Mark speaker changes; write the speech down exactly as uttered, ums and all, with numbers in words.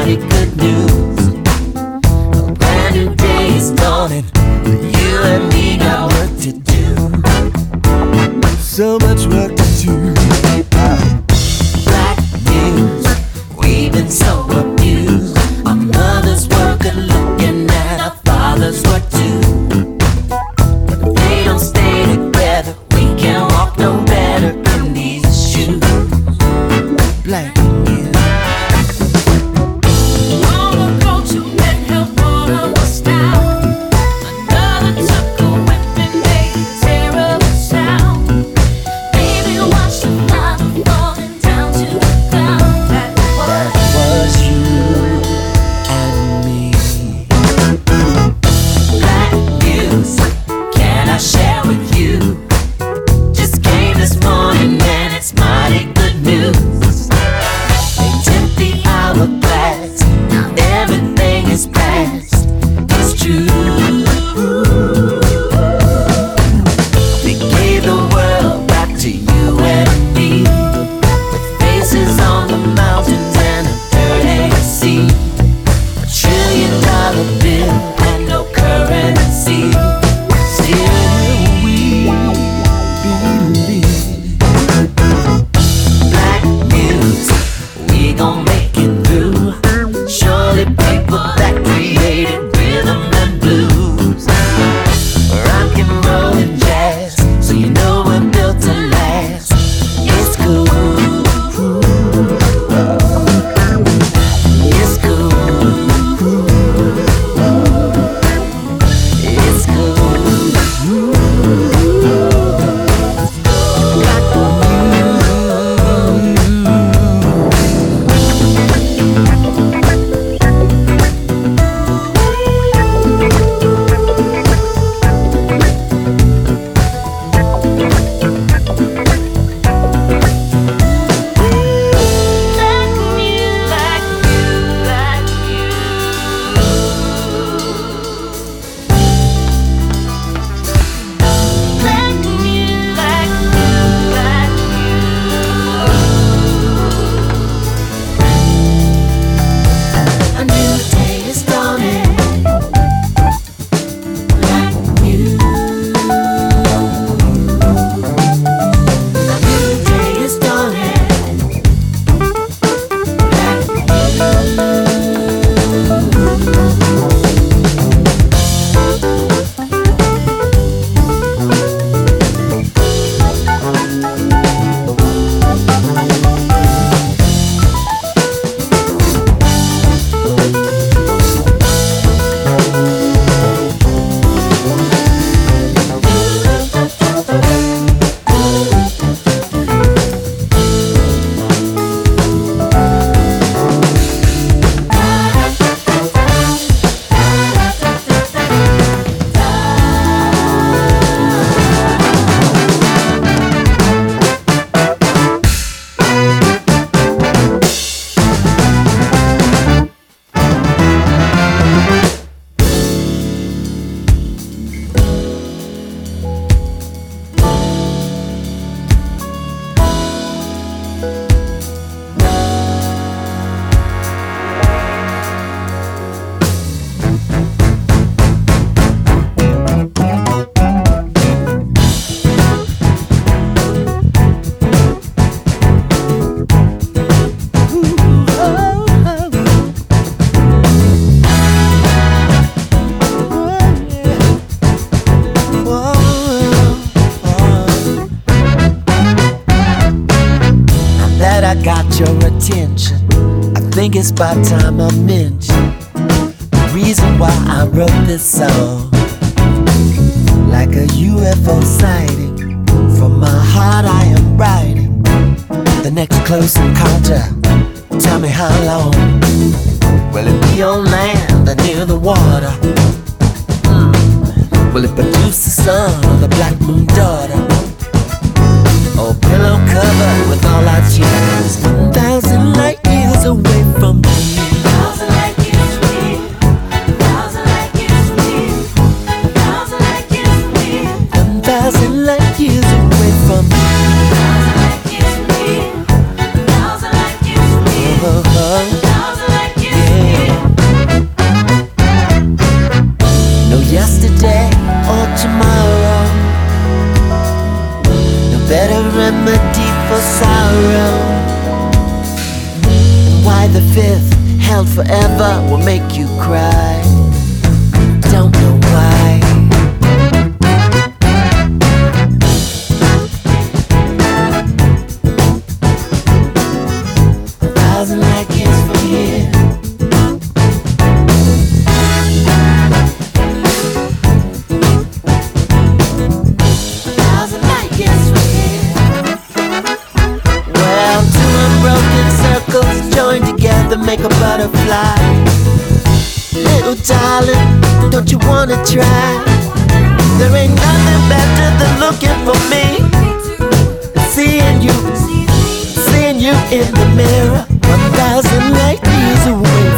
Speaker 1: mighty good news. A brand new day is dawning. You and me got work to do. So much work to do. Black news, we've been so abused. Our mothers were good looking and our fathers were too. But if they don't stay together, we can't walk no better in these shoes. Black news. Your attention, I think it's about time I mention the reason why I wrote this song. Like a U F O sighting, from my heart I am writing the next close encounter. Tell me how long. Will it be on land or near the water? Mm. Will it produce the sun or the black moon daughter? Or pillow covered with all our tears, one thousand light years away from me. Thousand light years from me. Thousand light years from me. Thousand light years from me. One thousand light years away from me. Thousand light years from me. Thousand light years from me. Thousand light years from me. fifth, held forever, will make you cry. Don't know why. A thousand light years from here. A thousand light years from here. Well, two unbroken circles joined together make a butterfly. Little darling, don't you wanna try? There ain't nothing better than looking for me, seeing you, seeing you in the mirror, one thousand light years away.